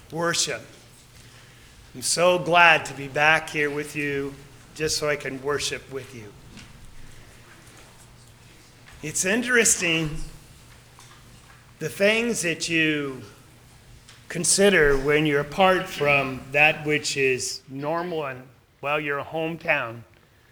Worship. I'm so glad to be back here with you just so I can worship with you. It's interesting the things that you consider when you're apart from that which is normal and, well, your hometown.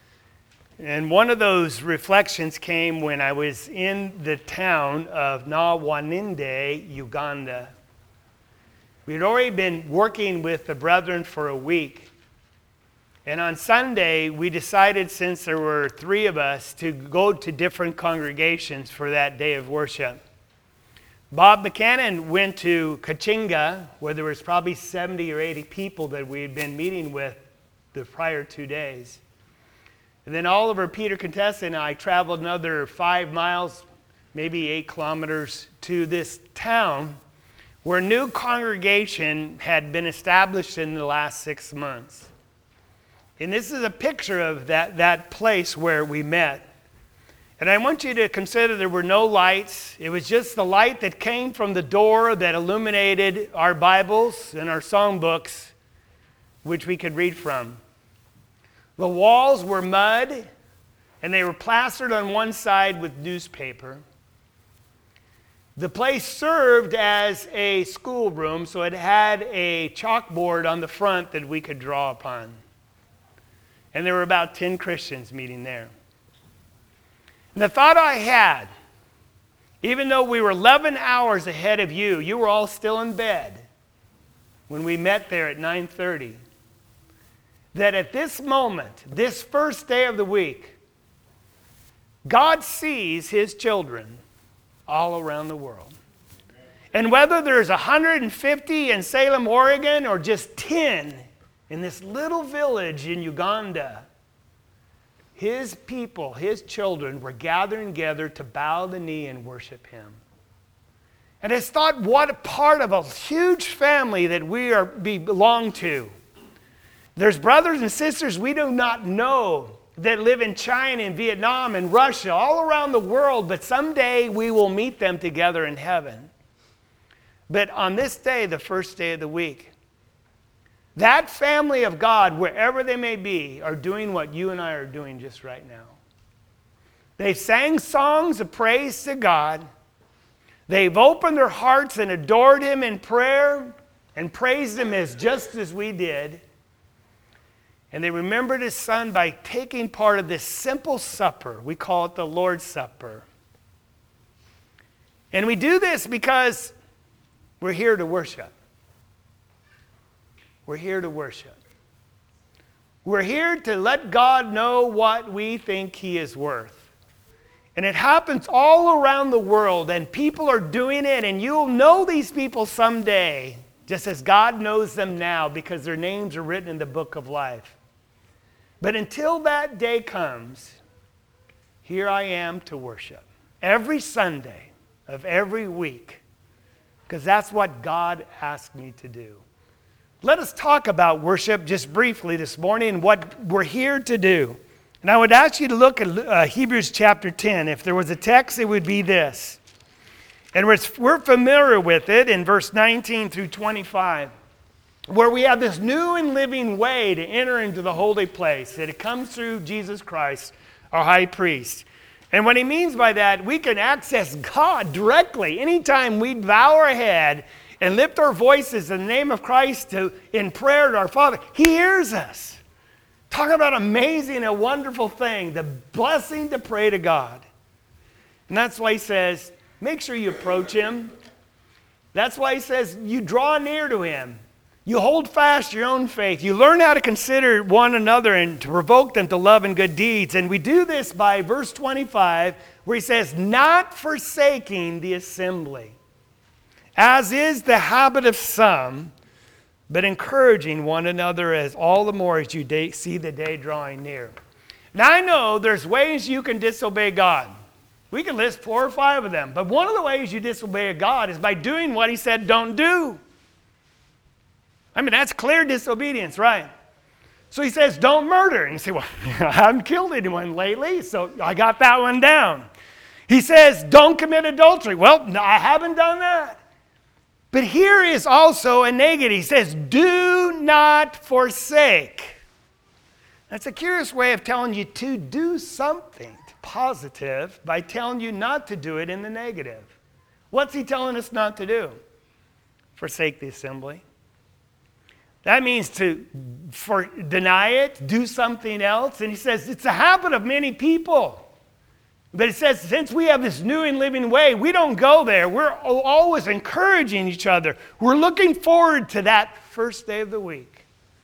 And one of those reflections came when I was in the town of Nyawaninde, Uganda. We had already been working with the brethren for a week. And on Sunday, we decided, since there were 3 of us, to go to different congregations for that day of worship. Bob Buchanan went to Kachinga, where there was probably 70 or 80 people that we had been meeting with the prior 2 days. And then Oliver Peter Contessa and I traveled another 5 miles, maybe 8 kilometers, to this town where a new congregation had been established in the last 6 months. And this is a picture of that place where we met. And I want you to consider there were no lights. It was just the light that came from the door that illuminated our Bibles and our songbooks, which we could read from. The walls were mud, and they were plastered on one side with newspaper. The place served as a schoolroom, so it had a chalkboard on the front that we could draw upon. And there were about 10 Christians meeting there. And the thought I had, even though we were 11 hours ahead of you, you were all still in bed when we met there at 9:30. That at this moment, this first day of the week, God sees his children all around the world. And whether there's 150 in Salem, Oregon, or just 10 in this little village in Uganda, his people, his children, were gathering together to bow the knee and worship him. And it's thought, what a part of a huge family that we belong to. There's brothers and sisters we do not know that live in China and Vietnam and Russia, all around the world, but someday we will meet them together in heaven. But on this day, the first day of the week, that family of God, wherever they may be, are doing what you and I are doing just right now. They sang songs of praise to God. They've opened their hearts and adored him in prayer and praised him just as we did. And they remembered his son by taking part of this simple supper. We call it the Lord's Supper. And we do this because we're here to worship. We're here to worship. We're here to let God know what we think he is worth. And it happens all around the world, and people are doing it, and you'll know these people someday, just as God knows them now, because their names are written in the book of life. But until that day comes, here I am to worship. Every Sunday of every week, because that's what God asked me to do. Let us talk about worship just briefly this morning and what we're here to do. And I would ask you to look at Hebrews chapter 10. If there was a text, it would be this. And we're familiar with it in verse 19 through 25. Where we have this new and living way to enter into the holy place, that it comes through Jesus Christ, our high priest. And what he means by that, we can access God directly anytime we bow our head and lift our voices in the name of Christ in prayer to our Father. He hears us. Talk about amazing and wonderful thing, the blessing to pray to God. And that's why he says, make sure you approach him. That's why he says, you draw near to him. You hold fast your own faith. You learn how to consider one another and to provoke them to love and good deeds. And we do this by verse 25, where he says, not forsaking the assembly, as is the habit of some, but encouraging one another as all the more as you see the day drawing near. Now I know there's ways you can disobey God. We can list 4 or 5 of them. But one of the ways you disobey God is by doing what he said don't do. I mean, that's clear disobedience, right? So he says, don't murder. And you say, well, I haven't killed anyone lately, so I got that one down. He says, don't commit adultery. Well, no, I haven't done that. But here is also a negative. He says, do not forsake. That's a curious way of telling you to do something positive by telling you not to do it in the negative. What's he telling us not to do? Forsake the assembly. That means to deny it, do something else. And he says it's a habit of many people. But it says since we have this new and living way, we don't go there. We're always encouraging each other. We're looking forward to that first day of the week.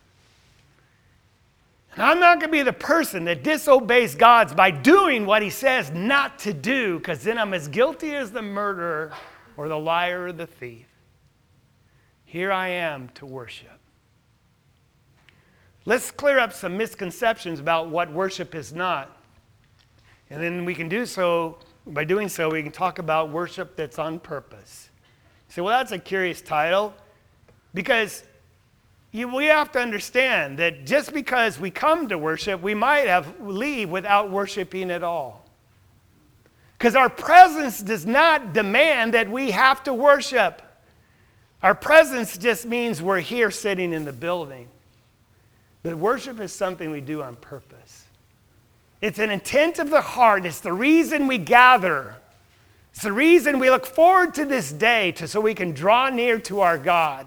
And I'm not going to be the person that disobeys God by doing what he says not to do, because then I'm as guilty as the murderer or the liar or the thief. Here I am to worship. Let's clear up some misconceptions about what worship is not. And then we can do so, by doing so, we can talk about worship that's on purpose. You say, well, that's a curious title, because we have to understand that just because we come to worship, we might leave without worshiping at all. Because our presence does not demand that we have to worship. Our presence just means we're here sitting in the building. But worship is something we do on purpose. It's an intent of the heart. It's the reason we gather. It's the reason we look forward to this day so we can draw near to our God.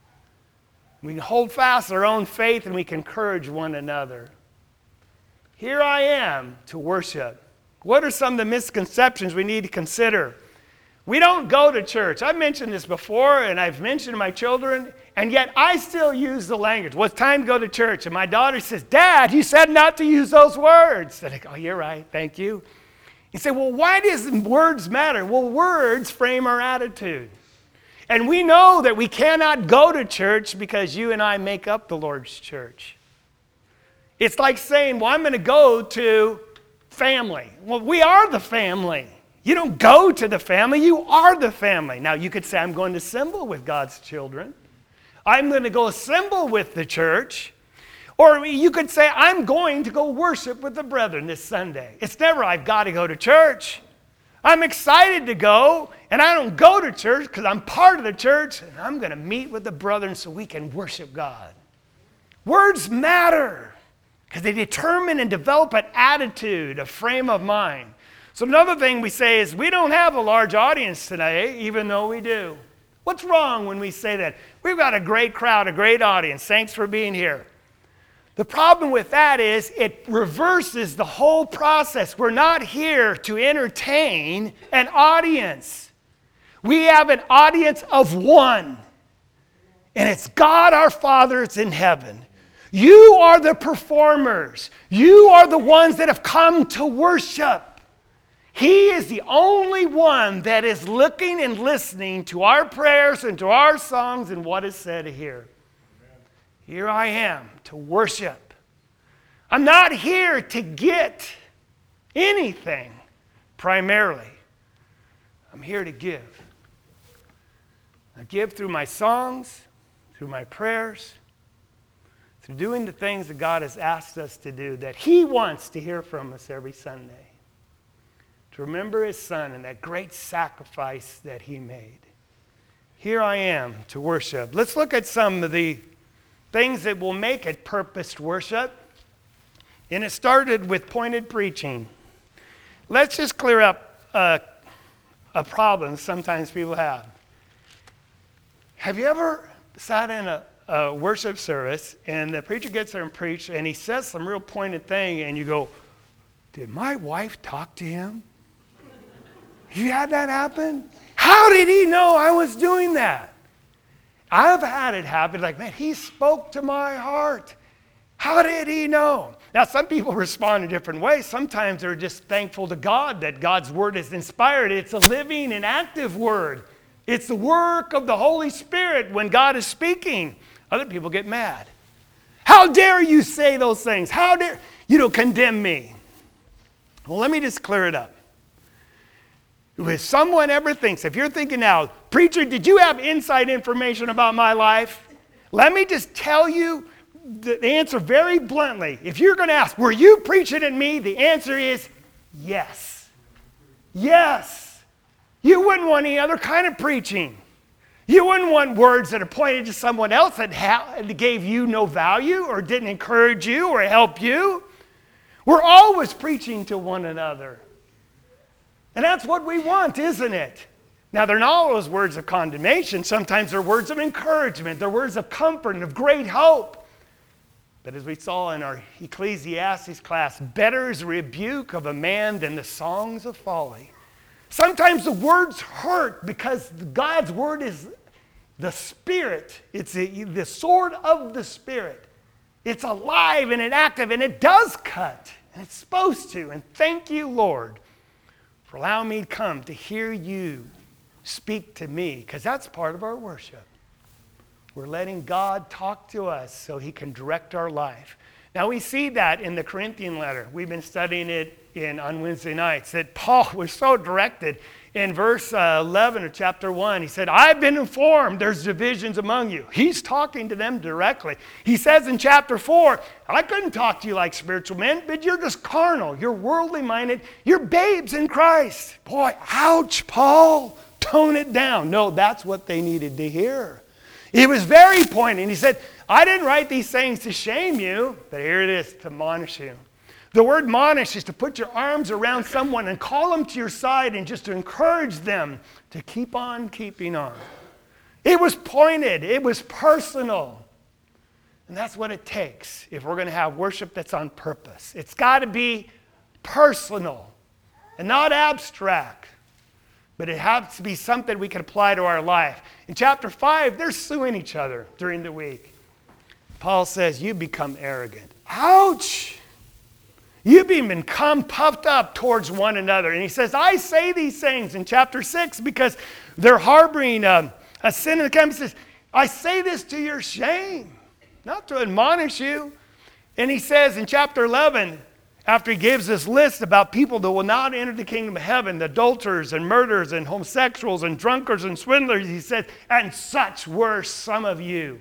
We can hold fast our own faith and we can encourage one another. Here I am to worship. What are some of the misconceptions we need to consider? We don't go to church. I've mentioned this before, and I've mentioned to my children, and yet I still use the language. Well, it's time to go to church. And my daughter says, Dad, you said not to use those words. And I go, oh, you're right. Thank you. You say, well, why does words matter? Well, words frame our attitude. And we know that we cannot go to church because you and I make up the Lord's church. It's like saying, well, I'm going to go to family. Well, we are the family. You don't go to the family, you are the family. Now, you could say, I'm going to assemble with God's children. I'm going to go assemble with the church. Or you could say, I'm going to go worship with the brethren this Sunday. It's never, I've got to go to church. I'm excited to go, and I don't go to church because I'm part of the church, and I'm going to meet with the brethren so we can worship God. Words matter because they determine and develop an attitude, a frame of mind. So another thing we say is we don't have a large audience today, even though we do. What's wrong when we say that? We've got a great crowd, a great audience. Thanks for being here. The problem with that is it reverses the whole process. We're not here to entertain an audience. We have an audience of one, and it's God our Father that's in heaven. You are the performers. You are the ones that have come to worship. He is the only one that is looking and listening to our prayers and to our songs and what is said here. Amen. Here I am to worship. I'm not here to get anything primarily. I'm here to give. I give through my songs, through my prayers, through doing the things that God has asked us to do that He wants to hear from us every Sunday. To remember His Son and that great sacrifice that He made. Here I am to worship. Let's look at some of the things that will make it purposed worship. And it started with pointed preaching. Let's just clear up a problem sometimes people have. Have you ever sat in a worship service and the preacher gets there and preaches and he says some real pointed thing and you go, did my wife talk to him? You had that happen? How did he know I was doing that? I've had it happen like, man, he spoke to my heart. How did he know? Now, some people respond in different ways. Sometimes they're just thankful to God that God's word is inspired. It's a living and active word. It's the work of the Holy Spirit when God is speaking. Other people get mad. How dare you say those things? How dare you condemn me? Well, let me just clear it up. If someone ever thinks, if you're thinking now, preacher, did you have inside information about my life? Let me just tell you the answer very bluntly. If you're going to ask, were you preaching at me? The answer is yes. Yes. You wouldn't want any other kind of preaching. You wouldn't want words that are pointed to someone else that gave you no value or didn't encourage you or help you. We're always preaching to one another. And that's what we want, isn't it? Now, they're not always words of condemnation. Sometimes they're words of encouragement. They're words of comfort and of great hope. But as we saw in our Ecclesiastes class, better is the rebuke of a man than the songs of folly. Sometimes the words hurt because God's word is the Spirit. It's the sword of the Spirit. It's alive and it's active and it does cut. And it's supposed to. And thank you, Lord, for allowing me to come to hear you speak to me, because that's part of our worship. We're letting God talk to us so he can direct our life. Now we see that in the Corinthian letter. We've been studying it on Wednesday nights, that Paul was so directed. In verse 11 of chapter 1, he said, I've been informed there's divisions among you. He's talking to them directly. He says in chapter 4, I couldn't talk to you like spiritual men, but you're just carnal. You're worldly minded. You're babes in Christ. Boy, ouch, Paul. Tone it down. No, that's what they needed to hear. It was very poignant. He said, I didn't write these things to shame you, but here it is, to admonish you. The word admonish is to put your arms around someone and call them to your side and just to encourage them to keep on keeping on. It was pointed. It was personal. And that's what it takes if we're going to have worship that's on purpose. It's got to be personal and not abstract. But it has to be something we can apply to our life. In chapter 5, they're suing each other during the week. Paul says, you become arrogant. Ouch! You've become puffed up towards one another. And he says, I say these things in chapter 6 because they're harboring a sin in the camp. He says, I say this to your shame, not to admonish you. And he says in chapter 11, after he gives this list about people that will not enter the kingdom of heaven, the adulterers and murderers and homosexuals and drunkards and swindlers, he said, and such were some of you.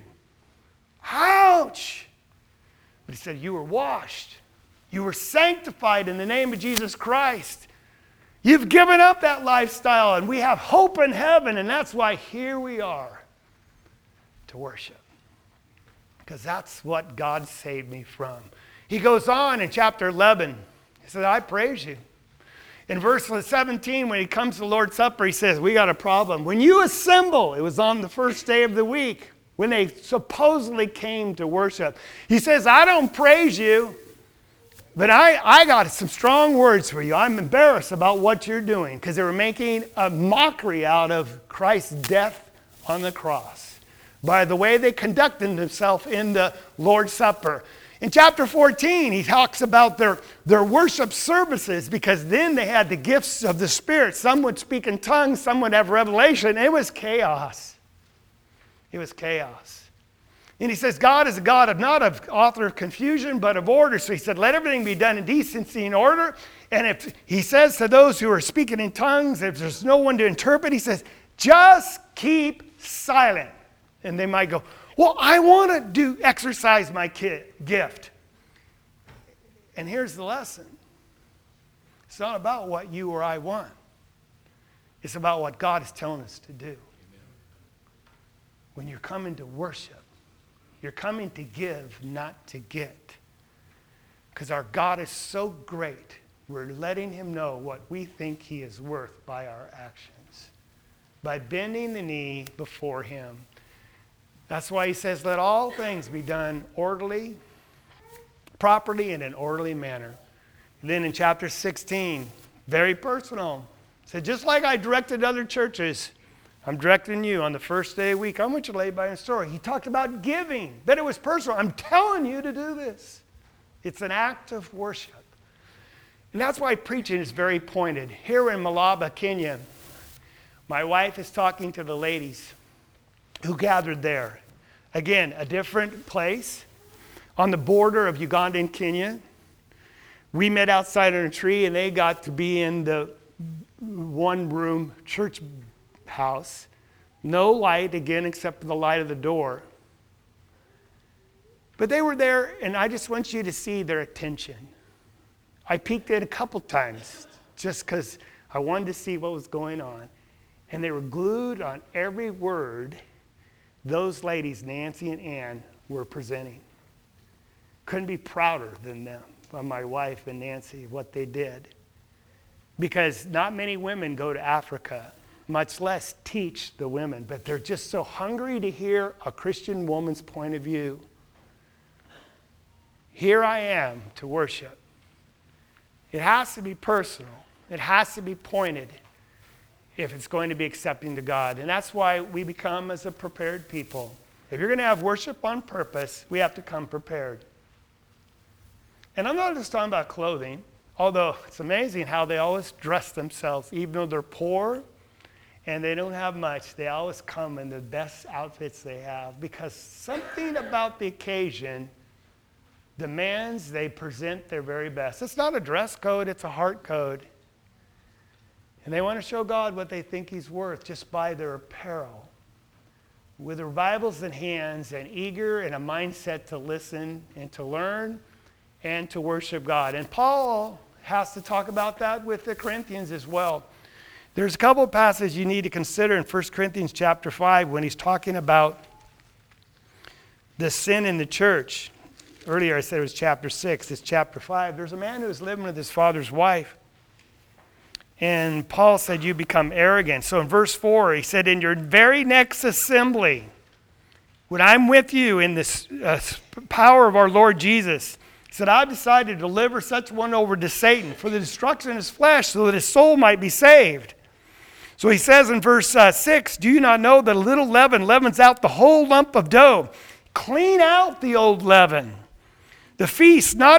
Ouch! But he said, you were washed. You were sanctified in the name of Jesus Christ. You've given up that lifestyle, and we have hope in heaven, and that's why here we are to worship. Because that's what God saved me from. He goes on in chapter 11. He says, I praise you. In verse 17, when he comes to the Lord's Supper, he says, we got a problem. When you assemble, it was on the first day of the week, when they supposedly came to worship. He says, I don't praise you, but I got some strong words for you. I'm embarrassed about what you're doing, because they were making a mockery out of Christ's death on the cross by the way they conducted themselves in the Lord's Supper. In chapter 14, he talks about their worship services, because then they had the gifts of the Spirit. Some would speak in tongues, some would have revelation. It was chaos. It was chaos. And he says, God is a God of not of author of confusion, but of order. So he said, let everything be done in decency and order. And if he says to those who are speaking in tongues, if there's no one to interpret, he says, just keep silent. And they might go, well, I want to exercise my gift. And here's the lesson. It's not about what you or I want. It's about what God is telling us to do. Amen. When you're coming to worship, you're coming to give, not to get. Because our God is so great, we're letting him know what we think he is worth by our actions. By bending the knee before him. That's why he says, let all things be done orderly, properly, in an orderly manner. And then in chapter 16, very personal. He said, just like I directed other churches, I'm directing you on the first day of the week. I want you to lay by a story. He talked about giving, but it was personal. I'm telling you to do this. It's an act of worship. And that's why preaching is very pointed. Here in Malaba, Kenya, my wife is talking to the ladies who gathered there. Again, a different place on the border of Uganda and Kenya. We met outside on a tree, and they got to be in the one-room church house. No light, again, except for the light of the door. But they were there, and I just want you to see their attention. I peeked in a couple times just because I wanted to see what was going on. And they were glued on every word those ladies, Nancy and Ann, were presenting. Couldn't be prouder than them, of my wife and Nancy, what they did. Because not many women go to Africa, much less teach the women, but they're just so hungry to hear a Christian woman's point of view. Here I am to worship. It has to be personal. It has to be pointed if it's going to be accepting to God. And that's why we become as a prepared people. If you're going to have worship on purpose, we have to come prepared. And I'm not just talking about clothing, although it's amazing how they always dress themselves, even though they're poor and they don't have much, they always come in the best outfits they have, because something about the occasion demands they present their very best. It's not a dress code, it's a heart code. And they want to show God what they think He's worth just by their apparel. With their Bibles in hands and eager and a mindset to listen and to learn and to worship God. And Paul has to talk about that with the Corinthians as well. There's a couple of passages you need to consider in 1 Corinthians chapter 5 when he's talking about the sin in the church. Earlier I said it was chapter 6. It's chapter 5. There's a man who was living with his father's wife. And Paul said, you become arrogant. So in verse 4, he said, in your very next assembly, when I'm with you in this power of our Lord Jesus, he said, I've decided to deliver such one over to Satan for the destruction of his flesh so that his soul might be saved. So he says in verse 6, do you not know that a little leaven leavens out the whole lump of dough? Clean out the old leaven. The feast, clean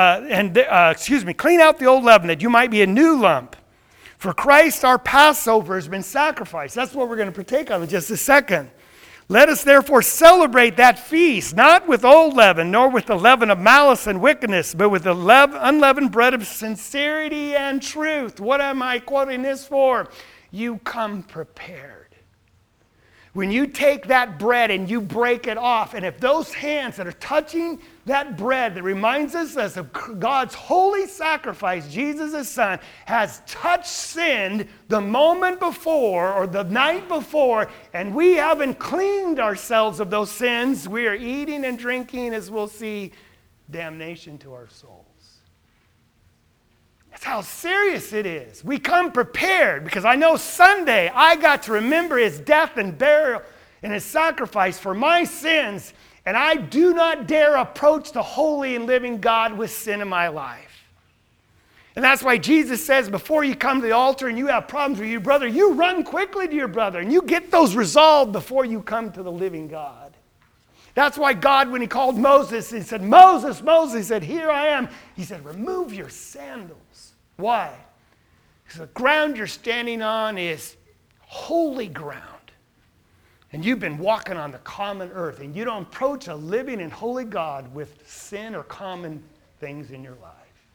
out the old leaven that you might be a new lump. For Christ, our Passover, has been sacrificed. That's what we're going to partake of in just a second. Let us therefore celebrate that feast, not with old leaven, nor with the leaven of malice and wickedness, but with the unleavened bread of sincerity and truth. What am I quoting this for? You come prepared. When you take that bread and you break it off, and if those hands that are touching that bread that reminds us of God's holy sacrifice, Jesus his son, has touched sin the moment before or the night before, and we haven't cleaned ourselves of those sins, we are eating and drinking, as we'll see, damnation to our souls. That's how serious it is. We come prepared because I know Sunday I got to remember his death and burial and his sacrifice for my sins, and I do not dare approach the holy and living God with sin in my life. And that's why Jesus says before you come to the altar and you have problems with your brother, you run quickly to your brother and you get those resolved before you come to the living God. That's why God, when he called Moses, he said, Moses, Moses, he said, here I am. He said, remove your sandals. Why? Because the ground you're standing on is holy ground. And you've been walking on the common earth, and you don't approach a living and holy God with sin or common things in your life.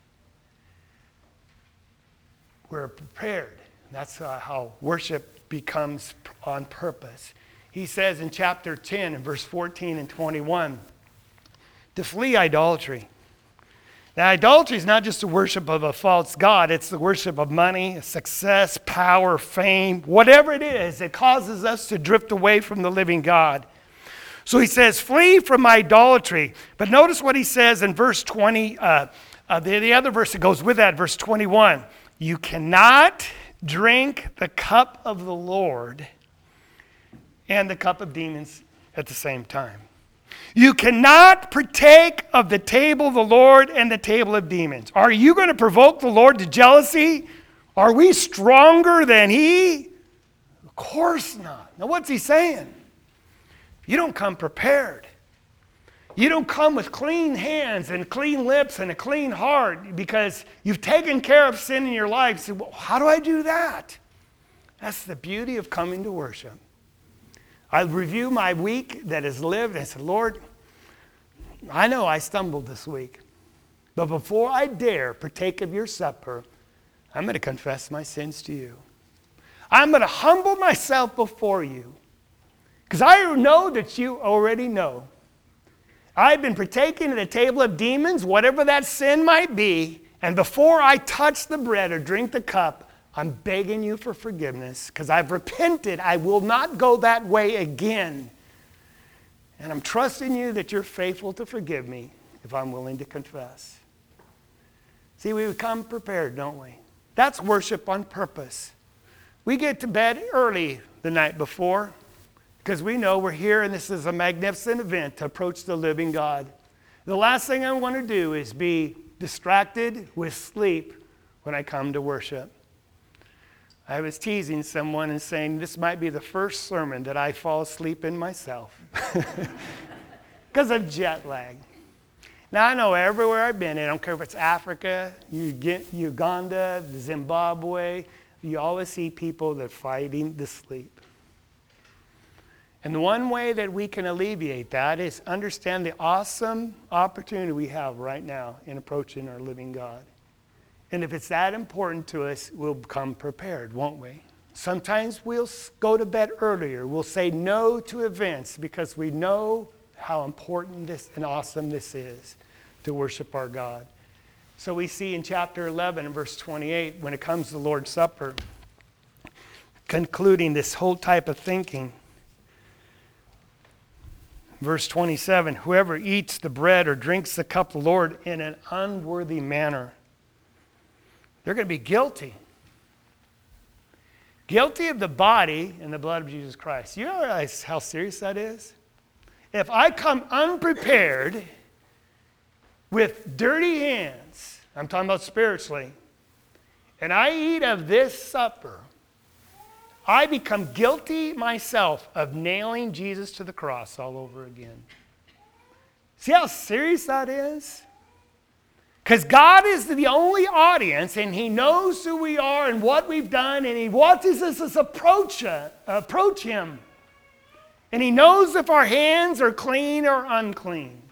We're prepared. That's how worship becomes on purpose. He says in chapter 10, in verse 14 and 21, to flee idolatry. Now, idolatry is not just the worship of a false god. It's the worship of money, success, power, fame, whatever it is. It causes us to drift away from the living God. So he says, flee from idolatry. But notice what he says in verse 20, the other verse that goes with that, verse 21. You cannot drink the cup of the Lord and the cup of demons at the same time. You cannot partake of the table of the Lord and the table of demons. Are you going to provoke the Lord to jealousy? Are we stronger than he? Of course not. Now what's he saying? You don't come prepared. You don't come with clean hands and clean lips and a clean heart because you've taken care of sin in your life. You say, well, how do I do that? That's the beauty of coming to worship. I review my week that has lived and I said, Lord, I know I stumbled this week, but before I dare partake of your supper, I'm going to confess my sins to you. I'm going to humble myself before you because I know that you already know. I've been partaking at the table of demons, whatever that sin might be, and before I touch the bread or drink the cup, I'm begging you for forgiveness because I've repented. I will not go that way again. And I'm trusting you that you're faithful to forgive me if I'm willing to confess. See, we come prepared, don't we? That's worship on purpose. We get to bed early the night before because we know we're here and this is a magnificent event to approach the living God. The last thing I want to do is be distracted with sleep when I come to worship. I was teasing someone and saying this might be the first sermon that I fall asleep in myself because of jet lag. Now, I know everywhere I've been, I don't care if it's Africa, Uganda, Zimbabwe, you always see people that are fighting to sleep. And the one way that we can alleviate that is understand the awesome opportunity we have right now in approaching our living God. And if it's that important to us, we'll come prepared, won't we? Sometimes we'll go to bed earlier. We'll say no to events because we know how important this and awesome this is to worship our God. So we see in chapter 11 and verse 28, when it comes to the Lord's Supper, concluding this whole type of thinking. Verse 27, whoever eats the bread or drinks the cup of the Lord in an unworthy manner, they're going to be guilty. Guilty of the body and the blood of Jesus Christ. You realize how serious that is? If I come unprepared with dirty hands, I'm talking about spiritually, and I eat of this supper, I become guilty myself of nailing Jesus to the cross all over again. See how serious that is? Because God is the only audience, and He knows who we are and what we've done, and He wants us to approach Him. And He knows if our hands are clean or unclean.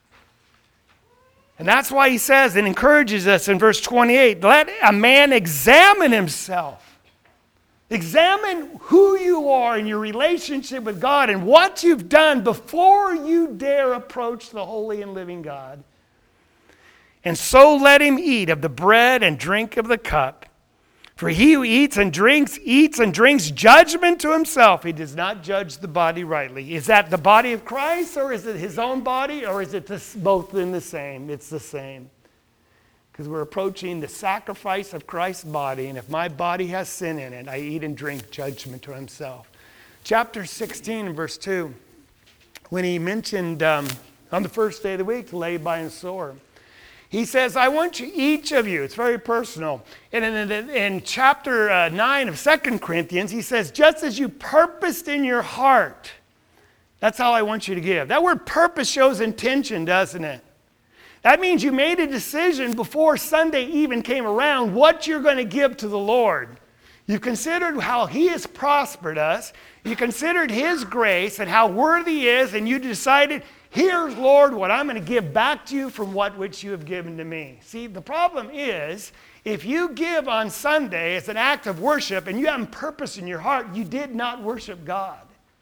And that's why He says and encourages us in verse 28, let a man examine himself. Examine who you are in your relationship with God and what you've done before you dare approach the holy and living God. And so let him eat of the bread and drink of the cup. For he who eats and drinks judgment to himself. He does not judge the body rightly. Is that the body of Christ, or is it his own body, or is it both in the same? It's the same. Because we're approaching the sacrifice of Christ's body, and if my body has sin in it, I eat and drink judgment to himself. Chapter 16, verse 2, when he mentioned on the first day of the week to lay by and sore, he says, I want you, each of you, it's very personal. And in chapter 9 of 2 Corinthians, he says, just as you purposed in your heart, that's how I want you to give. That word purpose shows intention, doesn't it? That means you made a decision before Sunday even came around what you're going to give to the Lord. You considered how He has prospered us. You considered His grace and how worthy He is, and you decided, here's, Lord, what I'm going to give back to you from what which you have given to me. See, the problem is, if you give on Sunday as an act of worship and you have purpose in your heart, you did not worship God.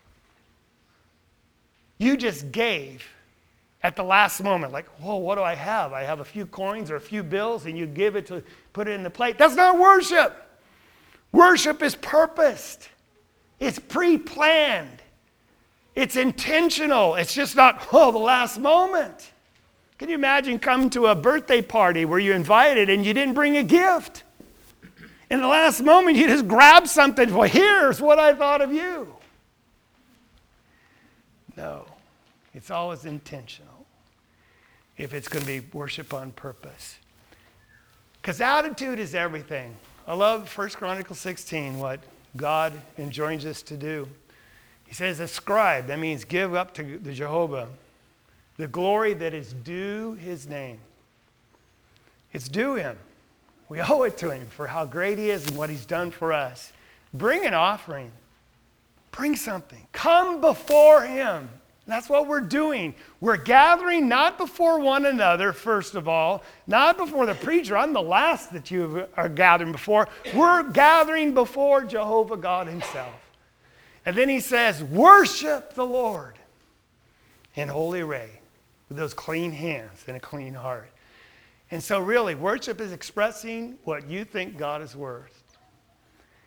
You just gave at the last moment, like, whoa, what do I have? I have a few coins or a few bills, and you give it to put it in the plate. That's not worship. Worship is purposed. It's pre-planned. It's intentional. It's just not, the last moment. Can you imagine coming to a birthday party where you're invited and you didn't bring a gift? In the last moment, you just grab something. Well, here's what I thought of you. No, it's always intentional if it's going to be worship on purpose. Because attitude is everything. I love 1 Chronicles 16, what God enjoins us to do. He says, ascribe, that means give up to the Jehovah the glory that is due His name. It's due Him. We owe it to Him for how great He is and what He's done for us. Bring an offering. Bring something. Come before Him. That's what we're doing. We're gathering not before one another, first of all, not before the preacher. I'm the last that you are gathering before. We're gathering before Jehovah God Himself. And then He says, worship the Lord in holy array with those clean hands and a clean heart. And so really, worship is expressing what you think God is worth.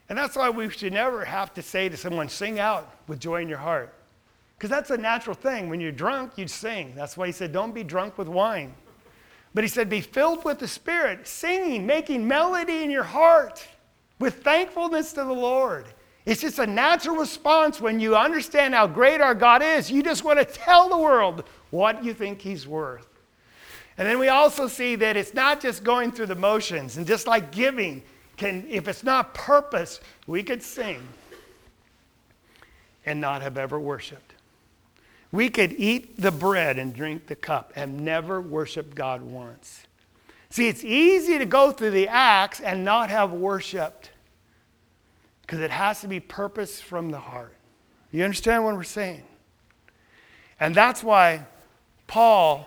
And that's why we should never have to say to someone, sing out with joy in your heart. Because that's a natural thing. When you're drunk, you sing. That's why he said, don't be drunk with wine. But he said, be filled with the Spirit, singing, making melody in your heart with thankfulness to the Lord. It's just a natural response when you understand how great our God is. You just want to tell the world what you think he's worth. And then we also see that it's not just going through the motions. And just like giving, if it's not purpose, we could sing and not have ever worshiped. We could eat the bread and drink the cup and never worship God once. See, it's easy to go through the acts and not have worshiped because it has to be purpose from the heart. You understand what we're saying? And that's why Paul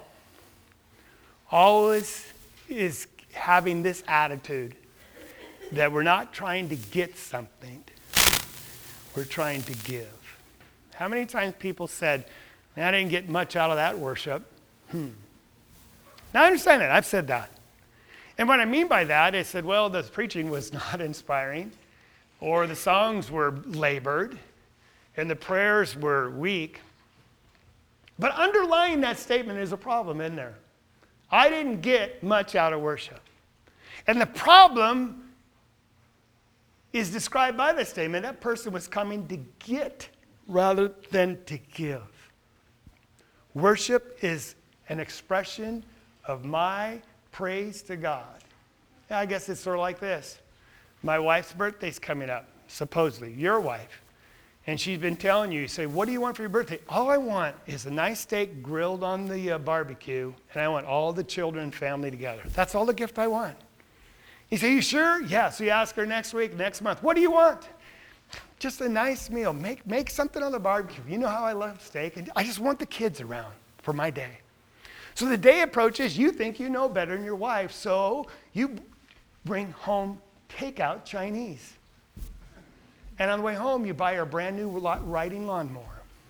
always is having this attitude that we're not trying to get something, we're trying to give. How many times people said, I didn't get much out of that worship. Now I understand that. I've said that. And what I mean by that is said, well, the preaching was not inspiring, or the songs were labored, and the prayers were weak. But underlying that statement is a problem in there. I didn't get much out of worship. And the problem is described by the statement. That person was coming to get rather than to give. Worship is an expression of my praise to God. Yeah, I guess it's sort of like this. My wife's birthday's coming up, supposedly, your wife. And she's been telling you, say, what do you want for your birthday? All I want is a nice steak grilled on the barbecue, and I want all the children and family together. That's all the gift I want. You say, you sure? Yeah. So you ask her next week, next month, what do you want? Just a nice meal. Make something on the barbecue. You know how I love steak. And I just want the kids around for my day. So the day approaches, you think you know better than your wife, so you bring home takeout Chinese. And on the way home, you buy her a brand new riding lawnmower.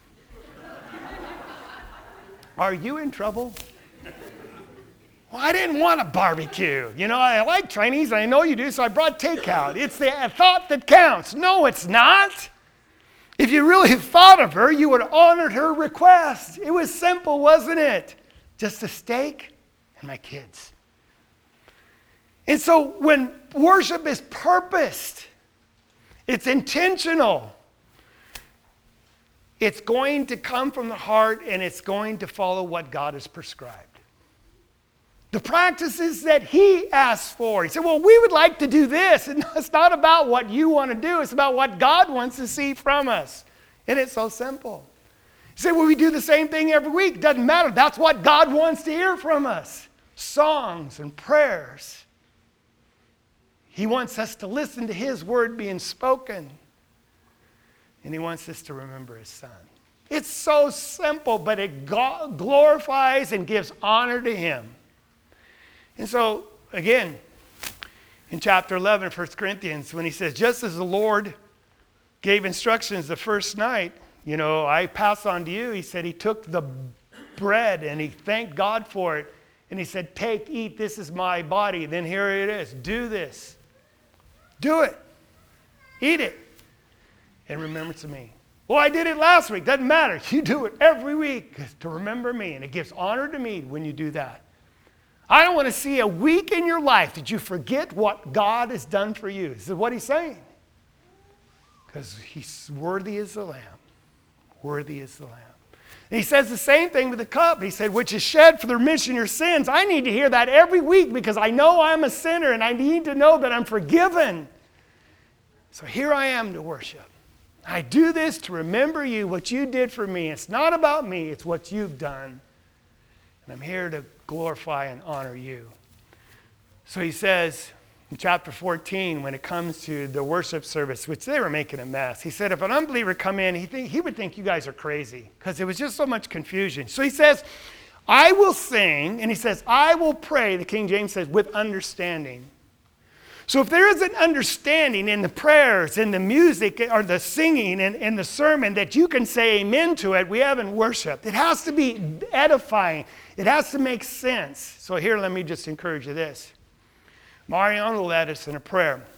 Are you in trouble? Well, I didn't want a barbecue. You know, I like Chinese, and I know you do, so I brought takeout. It's the thought that counts. No, it's not. If you really thought of her, you would have honored her request. It was simple, wasn't it? Just a steak and my kids. And so when worship is purposed, it's intentional, it's going to come from the heart, and it's going to follow what God has prescribed. The practices that he asks for. He said, well, we would like to do this. And it's not about what you want to do. It's about what God wants to see from us. And it's so simple. You say, well, we do the same thing every week. Doesn't matter. That's what God wants to hear from us. Songs and prayers. He wants us to listen to his word being spoken. And he wants us to remember his son. It's so simple, but it glorifies and gives honor to him. And so, again, in chapter 11 of 1 Corinthians, when he says, just as the Lord gave instructions the first night, you know, I pass on to you, he said he took the bread and he thanked God for it. And he said, take, eat, this is my body. Then here it is. Do this. Do it. Eat it. And remember to me. Well, I did it last week. Doesn't matter. You do it every week to remember me. And it gives honor to me when you do that. I don't want to see a week in your life that you forget what God has done for you. This is what he's saying. Because he's worthy as the Lamb. Worthy as the Lamb. And he says the same thing with the cup. He said, which is shed for the remission of your sins. I need to hear that every week because I know I'm a sinner and I need to know that I'm forgiven. So here I am to worship. I do this to remember you, what you did for me. It's not about me. It's what you've done. And I'm here to glorify and honor you. So he says in chapter 14, when it comes to the worship service, which they were making a mess, he said if an unbeliever come in, he would think you guys are crazy because there was just so much confusion. So he says, I will sing, and he says, I will pray, the King James says, with understanding. So if there is an understanding in the prayers, in the music, or the singing, and the sermon that you can say amen to it, we haven't worshiped. It has to be edifying. It has to make sense. So here, let me just encourage you this. Mariano led us in a prayer.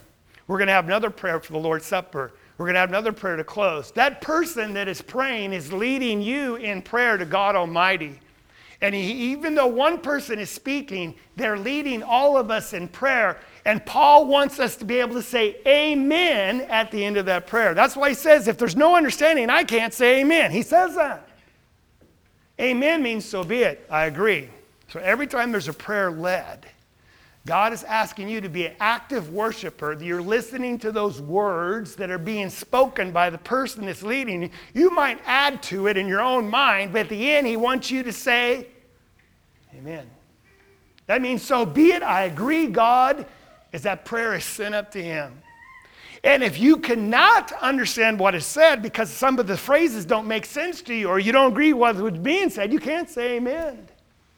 We're going to have another prayer for the Lord's Supper. We're going to have another prayer to close. That person that is praying is leading you in prayer to God Almighty. And even though one person is speaking, they're leading all of us in prayer. And Paul wants us to be able to say amen at the end of that prayer. That's why he says, if there's no understanding, I can't say amen. He says that. Amen means so be it. I agree. So every time there's a prayer led, God is asking you to be an active worshiper, that you're listening to those words that are being spoken by the person that's leading you. You might add to it in your own mind, but at the end, he wants you to say, amen. That means so be it. I agree, God, as that prayer is sent up to him. And if you cannot understand what is said because some of the phrases don't make sense to you or you don't agree with what's being said, you can't say amen.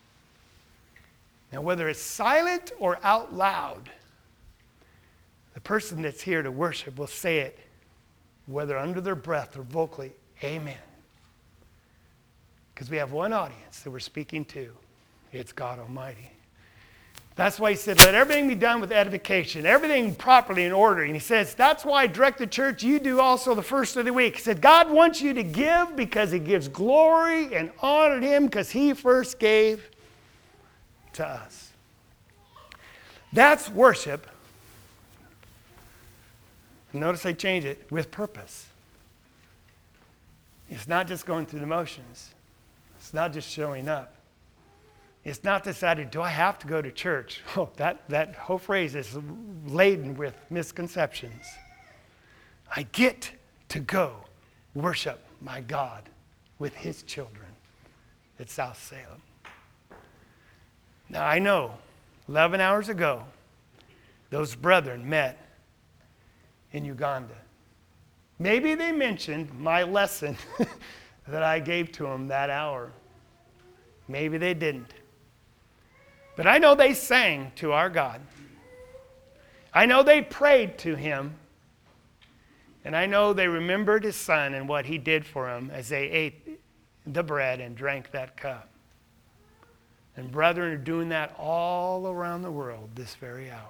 Now, whether it's silent or out loud, the person that's here to worship will say it, whether under their breath or vocally, amen. Because we have one audience that we're speaking to. It's God Almighty. That's why he said, let everything be done with edification, everything properly in order. And he says, that's why I direct the church, you do also the first of the week. He said, God wants you to give because he gives glory and honor to him because he first gave to us. That's worship. Notice I change it, with purpose. It's not just going through the motions. It's not just showing up. It's not decided, do I have to go to church? Oh, that whole phrase is laden with misconceptions. I get to go worship my God with his children at South Salem. Now, I know 11 hours ago, those brethren met in Uganda. Maybe they mentioned my lesson that I gave to them that hour. Maybe they didn't. But I know they sang to our God. I know they prayed to him. And I know they remembered his son and what he did for them as they ate the bread and drank that cup. And brethren are doing that all around the world this very hour.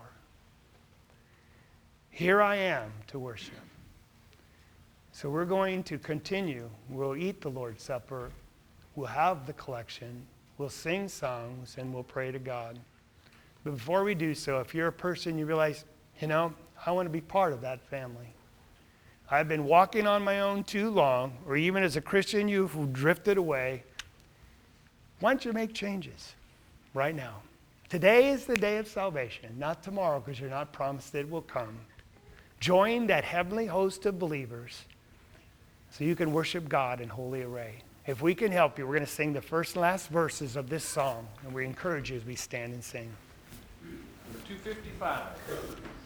Here I am to worship. So we're going to continue. We'll eat the Lord's Supper. We'll have the collection. We'll sing songs and we'll pray to God. But before we do so, if you're a person you realize, I want to be part of that family. I've been walking on my own too long, or even as a Christian you've drifted away. Why don't you make changes right now? Today is the day of salvation, not tomorrow, because you're not promised it will come. Join that heavenly host of believers so you can worship God in holy array. If we can help you, we're going to sing the first and last verses of this song, and we encourage you as we stand and sing. Number 255.